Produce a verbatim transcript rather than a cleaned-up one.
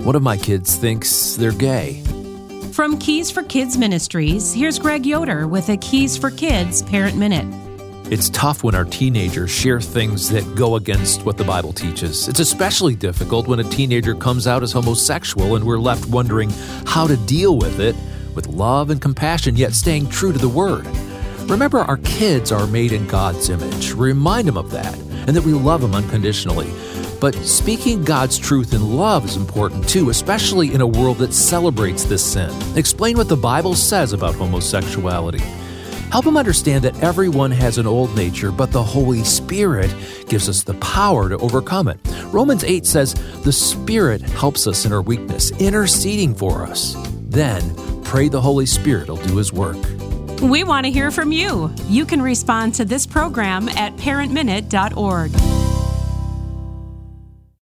One of my kids thinks they're gay. From Keys for Kids Ministries, here's Greg Yoder with a Keys for Kids Parent Minute. It's tough when our teenagers share things that go against what the Bible teaches. It's especially difficult when a teenager comes out as homosexual and we're left wondering how to deal with it with love and compassion, yet staying true to the Word. Remember, our kids are made in God's image. Remind them of that, and that we love them unconditionally. But speaking God's truth in love is important too, especially in a world that celebrates this sin. Explain what the Bible says about homosexuality. Help them understand that everyone has an old nature, but the Holy Spirit gives us the power to overcome it. Romans eight says, the Spirit helps us in our weakness, interceding for us. Then, pray the Holy Spirit will do His work. We want to hear from you. You can respond to this program at parent minute dot org.